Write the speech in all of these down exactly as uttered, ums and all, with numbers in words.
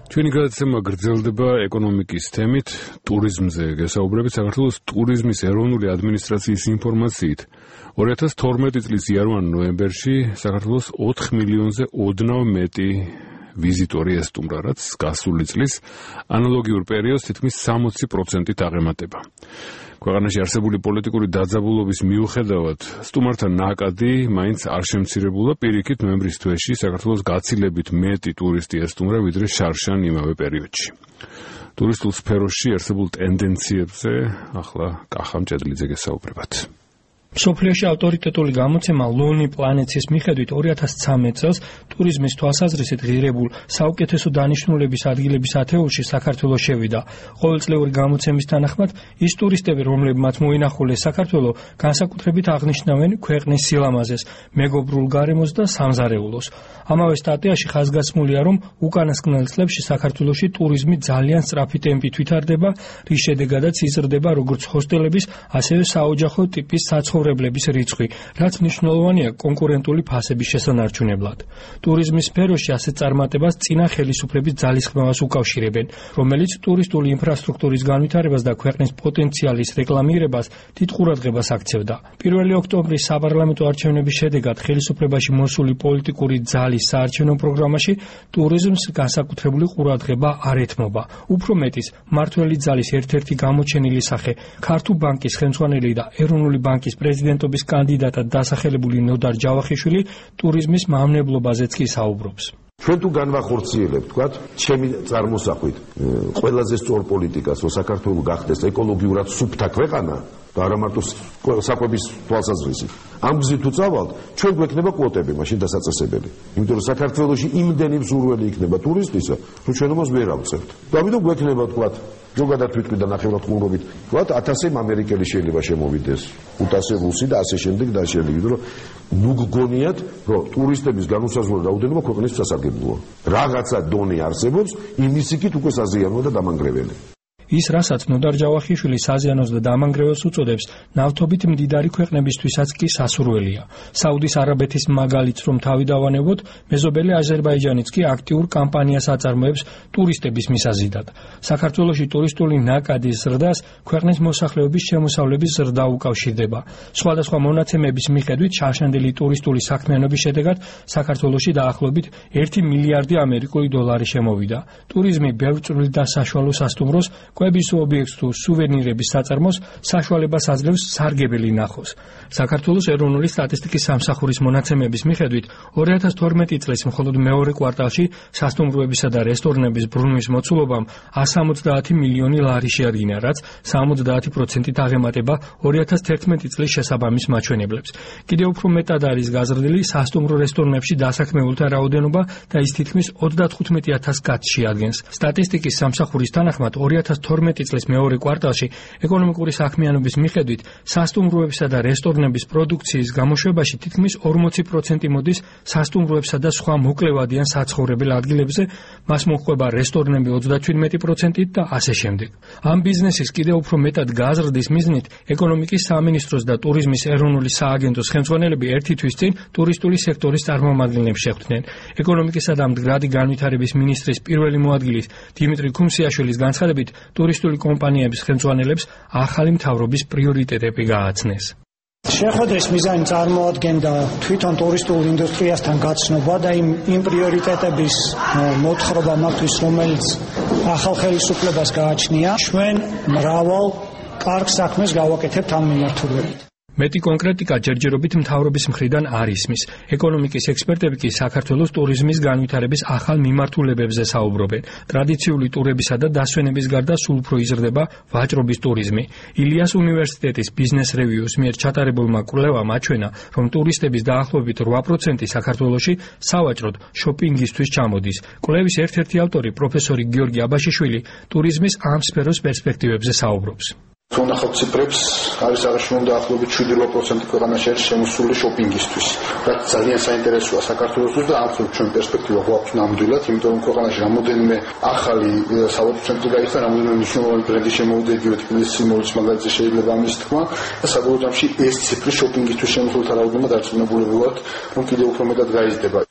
ჩვენი გადაცემა გრძელდება ეკონომიკის თემით, ტურიზმზე გესაუბრებით. საქართველოს ტურიზმის ეროვნული ადმინისტრაციის ინფორმაციით ორი ათას თორმეტი წლის იანვარ ნოემბერში საქართველოს ოთხ მილიონზე ოდნავ მეტი ვიზიტორი ესტუმრა, რაც გასული წლის ანალოგიურ პერიოდს თითქმის სამოცი პროცენტით აღემატება. ქვეყანაში არსებული პოლიტიკური დაძაბულობის მიუხედავად, სტუმართა ნაკადი მაინც არ შემცირებულა. პირიქით, ნოემბრის თვეში საქართველოს გაცილებით მეტი ტურისტი ესტუმრა, ვიდრე შარშან იმავე პერიოდში. ტურისტულ სფეროში არსებულ ტენდენციებზე ახლა კახა მჭედლიძე გესაუბრებათ. მსოფლიოში ავტორიტეტული გამოცემა Lonely Planet-ის მიხედვით ორი ათას ცხრამეტ წელს ტურიზმის თვალსაზრისით ღირებულ საუკეთესო დანიშნულების ადგილების ათეულში საქართველო შევიდა. ყოველწლიური გამოცემის თანახმად, ის ტურისტები, რომლებმაც მოინახულეს საქართველო, განსაკუთრებით აღნიშნავენ ქვეყნის სილამაზეს, მეგობრულ გარემოს და სამზარეულოს. ამავე სტატიაში ხაზგასმულია, რომ უკანასკნელ წლებში საქართველოში ტურიზმი ძალიან სწრაფი ტემპით ვითარდება, რის შედეგადაც იზრდება როგორც ჰოსტელების, ასევე საოჯახო ტიპის საცხოვრებლების რიცხვი, რაც მნიშვნელოვანია კონკურენტული ფასების შესანარჩუნებლად. ტურიზმის სფეროში ასეთ წარმატებას წინა ხელისუფლების ძალისხმევას უკავშირებენ, რომელიც ტურისტული ინფრასტრუქტურის განვითარებას და ქვეყნის პოტენციალის რეკლამირებას დიდ ყურადღებას აქცევდა. პირველი ოქტომბრის საპარლამენტო არჩევნების შედეგად ხელისუფლებაში მოსული პოლიტიკური ძალის საარჩევნო პროგრამაში ტურიზმს განსაკუთრებული ყურადღება არ ეთმობა. უფრო მეტის, მმართველი ძალის ერთ-ერთი გამოჩენილი სახე, ქართულ ბანკის ხელმძღვანელი და ეროვნული ბანკის პრეზიდენტობის კანდიდატად დასახელებული ნოდარ ჯავახიშვილი ტურიზმის მავნებლობაზეც კი საუბრობს. ჩვენ თუ განვახორციელებთ, თქვათ, ჩემი წარმოსახვით, ყველაზე სწორ პოლიტიკას, რომ საქართველო გახდეს ეკოლოგიურად სუფთა ქვეყანა და არა მარტო საკვების თვალსაზრისით. ამ გზით თუ წავალთ, ჩვენ გვექნება კვოტები მაშინ დასაწესებელი. იმიტომ რომ საქართველოში იმდენი მსურველი იქნება ტურისტისა, რომ ჩვენ ამას ვერ ავწევთ. და ამიტომ გვექნება, თქვათ, ზოგადად ვიტყვი და ნახევრად ყურობით, თქვათ, ათასი ამერიკელი შეიძლება შემოვიდეს, ութასი რუსი და ასე შემდეგ და ასე შემდეგ. იმიტომ რომ ნუ გგონიათ, რომ ტურისტების განუსაზღვრო რაოდენობა ქვეყნის სასარგებლოა. რაღაცა დონე არსებობს, იმის იქით უკვე საზიანოა და დამანგრეველი. ის, რასაც ნოდარ ჯავახიშვილი საზიანოს და დამანგრეველს უწოდებს, ნავთობით მდიდარი ქვეყნებისთვისაც კი სასურველია. საუდის არაბეთის მაგალითს რომ თავი დავანებოთ, მეზობელი აზერბაიჯანიც კი აქტიურ კამპანიას აწარმოებს ტურისტების მისაზიდად. საქართველოში ტურისტული ნაკადის ზრდას ქვეყნის მოსახლეობის შემოსავლების ზრდა უკავშირდება. სხვადასხვა მონაცემების მიხედვით, შარშანდელი ტურისტული საქმიანობის შედეგად საქართველოში დაახლოებით ერთი მილიარდი ამერიკული დოლარი შემოვიდა. ტურიზმი ბევრ წვრილ და საშუალო სასტუმროს, კვების ობიექტს თუ სუვენირების საწარმოს საშუალებას აძლევს სარგებელი ნახოს. საქართველოს ეროვნული სტატისტიკის სამსახურის მონაცემების მიხედვით, ორი ათას თორმეტი წლის მხოლოდ მეორე კვარტალში სასტუმროებისა და რესტორნების ბრუნვის მოცულობამ εκατს სამოცდაათი მილიონი ლარი შეადგინა, რაც სამოცდაათი პროცენტით აღემატება ორი ათას თერთმეტი წლის შესაბამის მაჩვენებლებს. კიდევ უფრო მეტად არის გაზრდილი სასტუმრო რესტორნებში დასაქმებულთა რაოდენობა და ის თითქმის ოცდათხუთმეტი ათასს შეადგენს. სტატისტიკის სამსახურის თანახმად ორი ათას თორმეტი წლის მეორე კვარტალში ეკონომიკური საქმიანობის მიხედვით სასტუმროებისა და რესტორნების პროდუქციის გამოშვებაში თითქმის ორმოცი პროცენტი მოდის სასტუმროებსა და სხვა მოკლევადიან საცხოვრებელ ადგილებზე, მას მოჰყვება რესტორნები ოცდაჩვიდმეტი პროცენტით და ასე შემდეგ. ამ ბიზნესის კიდევ უფრო მეტად გაზრდის მიზნით ეკონომიკის სამინისტროს და ტურიზმის ეროვნული სააგენტოს ხელმძღვანელები ერთი თვის წინ ტურისტული სექტორის წარმომადგენლებს შეხვდნენ. ეკონომიკისა და მდგრადი განვითარების მინისტრის პირველი მოადგილის დიმიტრი ქუმსიაშვილის განცხადებით, ტურისტული კომპანიების ხელმძღვანელებს ახალი მთავრობის პრიორიტეტები გააცნეს. შეხვედრის მიზანი წარმოადგენდა თვითონ ტურისტულ ინდუსტრიასთან გაცნობა და იმ იმ პრიორიტეტების მოთხრობა მათთვის, რომელიც ახალ ხელისუფლებას გააჩნია. ჩვენ მრავალ კარგ საქმეს გავაკეთებთ ამ მიმართულებით. მეტი კონკრეტიკა ჯერჯერობით მთავრობის მხრიდან არ ისმის. ეკონომიკის ექსპერტები კი საქართველოს ტურიზმის განვითარების ახალ მიმართულებებზე საუბრობენ. ტრადიციული ტურებისა და დასვენების გარდა სულ უფრო იზრდება ვაჭრობის ტურიზმი. ილიას უნივერსიტეტის ბიზნეს რევიუს მიერ ჩატარებულმა კვლევამ აჩვენა, რომ ტურისტების დაახლოებით რვა პროცენტი საქართველოში სავაჭროდ შოპინგისთვის ჩამოდის. კვლევის ერთ-ერთი ავტორი პროფესორი გიორგი აბაშიშვილი ტურიზმის ამ სფეროს პერსპექტივებზე საუბრობს. თუ ნახავთ ციფრებს, არის აღნიშნული დაახლოებით შვიდი პროცენტი ქვეყანაში არის შემოსული შოპინგისთვის. რაც ძალიან საინტერესოა საქართველოსთვის და absolut ჩვენ პერსპექტივა გვაქვს ნამდვილად, იმიტომ რომ ქვეყანაში რამოდენიმე ახალი სავაჭრო ცენტრი გაიხსნა, რამოდენიმე მნიშვნელოვანი ბრენდი შემოვიდა, იგივე თბილისის მოლის მაგალითზე შეიძლება ამის თქმა და საბოლოო ჯამში ეს ციფრი შოპინგისთვის შემოსულთა რაოდენობა დარწმუნებული ვართ, რომ კიდევ უფრო მეტად გაიზრდება.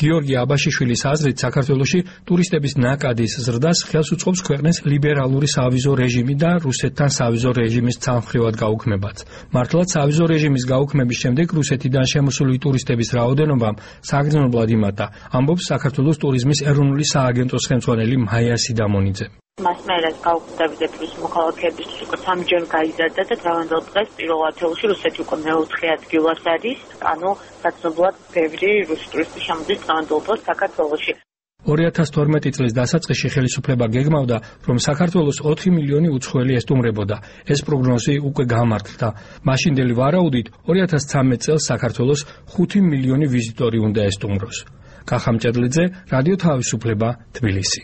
გიორგი აბაშიშვილის აზრით, საქართველოში ტურისტების ნაკადის ზრდას ხელს უწყობს ქვეყნის ლიბერალური სავიზო რეჟიმი და რუსეთთან სავიზო რეჟიმის თანხმრივად გაუქმებაც. მართლაც სავიზო რეჟიმის გაუქმების შემდეგ რუსეთიდან შემოსული ტურისტების რაოდენობამ საგრძნობლად იმატა, ამბობს საქართველოს ტურიზმის ეროვნული სააგენტოს ხელმძღვანელი მაია სიდამონიძე. მას მერე გაუქმდებით პლუს მოქალაქეებისთვის უკვე სამჯერ გაიზარდა და დღევანდელ დღეს პირველ ათეულში რუსეთი უკვე მეოთხე ადგილას არის, ანუ საგრძნობლად ბევრი რუსი ტურისტი შემოდის დღევანდელ დღეს საქართველოში. ორი ათას თორმეტი წლის დასაწყისში ხელისუფლება გეგმავდა, რომ საქართველოს ოთხი მილიონი უცხოელი ესტუმრებოდა. ეს პროგნოზი უკვე გამართლდა. მაშინდელი ვარაუდით ორი ათას ცხრამეტ წელს საქართველოს ხუთი მილიონი ვიზიტორი უნდა ესტუმროს. კახა მჭედლიძე, რადიო თავისუფლება, თბილისი.